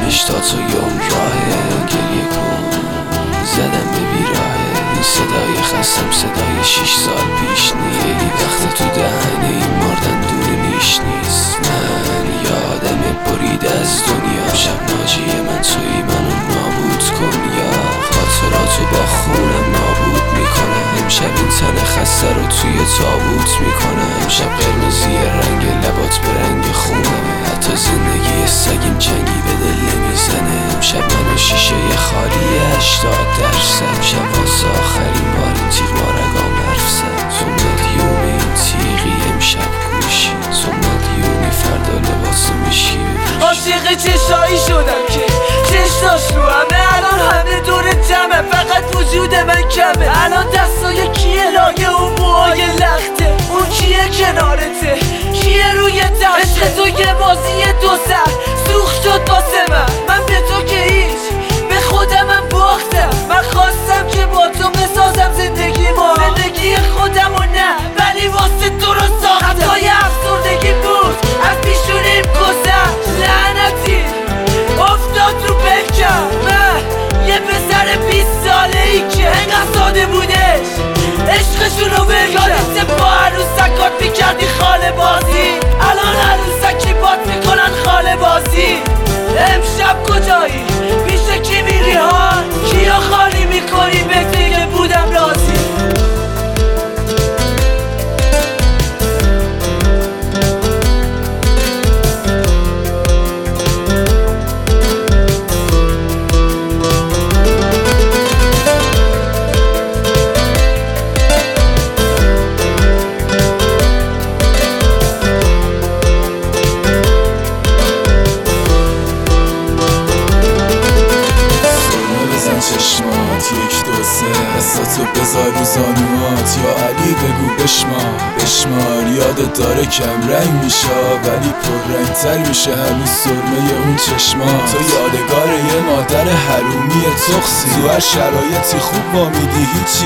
تا تو یوم راهه گریه کن زدم به بیراهه این صدای خستم صدای 6 سال پیش نیلی وقت تو دهنه این مردن دور نیش نیست من یادم برید از دنیا شب ناجی من توی منو نابود کن یا خاطراتو با خونم نابود میکنم امشب این تن خسته رو توی تابوت میکنم امشب قرمزی رنگ لبات به رنگ خونمه حتی زندگی سگیم جنگی به دل نمیزنه امشب منو شیشه خالی 80% شب واسه آخرین بار این تیغ با رگام حرف زد تو مدیون این تیغی امشب گوشی تو مدیونی فردا لباس میشی عاشق چشایی شدم که چشاش رو همه الان همه دور جمعه فقط وجود من کمه الان دستای کیه لایه اون موهای لخته اون کیه کنارته کیه روی دسته عشق تو یه بازی دو سر سوخت شد واسه من به تو که هیچ به خودمم باختم من خواستم که با تو بسازم زندگی خودمو نه ولی واسه تو رو ساختم خطای افسردگی بود از پیشونیم گذر لعنتی افتاد رو بکم من یه پسر 20 ساله ای که انقدر ساده بودش عشقشونو بگم با عروسکات میکردی خاله بازی الان عروسکی بات میکنن خاله بازی امشب کجایی؟ پیش کی میری ها؟ کیا خالی میکنی به دیگه بودم راضی یک دو سه دستاتو بذار رو زانوات یا علی بگو بشمار یادت داره کم رنگ میشه ولی پر رنگ تر میشه هنوز سرمه اون چشمات تو یادگار یه مادر حرومی تخصی تو هر شرایطی خوب با میدی هیچی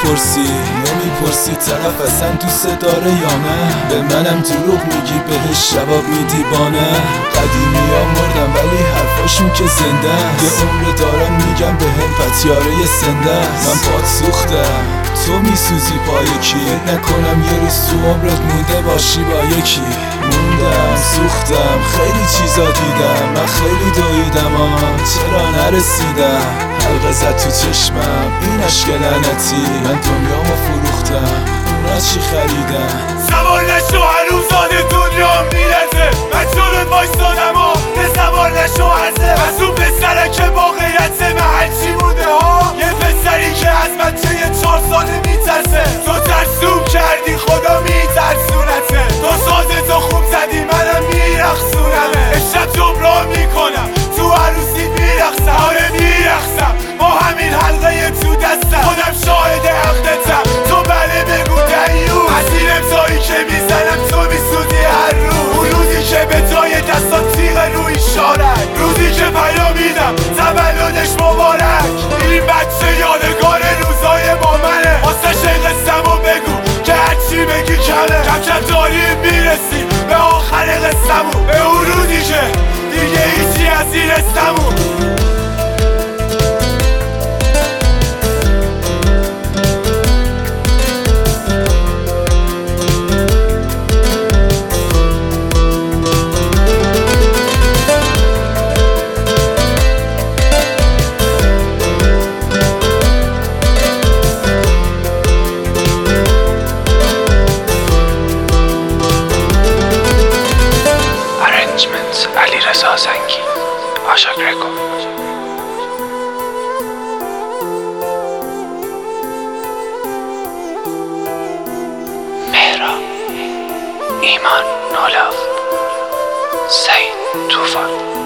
نمیپرسی طرف اصلا دوست داره یا نه به منم دروغ میگی بهش جواب میدی با نه قدیمی ها مردم ولی حرفاشون که زنده است یه عمر دارم میگم بهم پتیاره زنده است من باد سوختم تو میسوزی با یکی نکنم یه روز تو عمرت مونده باشی با یکی موندم سوختم خیلی چیزا دیدم من خیلی دویدم چرا نرسیدم حلقه زد تو چشمم این عشق لعنتی من دنیامو فروختم اونا چی خریدم سوار نشو هنوزان دنیا میرزه من جلوت وایستادم به سوار نشو از اون پسره که واقعیت محل چی بوده ها یه پسری که از بچه 4 ساله میترسه تو ترسوم کردی خدا میترسونته تو سازتو خوب زدی منم میرخصونمه امشب جبران میکنم تو عروسی میرخصم آره میرخصم با همین حلقه تو دستم خودم شاهد حقیقتم تو بله بگو دیو از این امضایی که میزنم تو میسودی هر رو اون روزی که به جای دستان تیغ روی شارک روزی که پیامیدم تولدش مبارک این بچه یادگار روزای با منه واسه قصه‌مو بگو که هرچی بگی کمه کم داریم میرسیم به آخر قصه‌مو به اون روزی که دیگه هیچی از این رستمون علیرضا زنگی آشاک رکورد مهراب ایمان نولاف سعید طوفان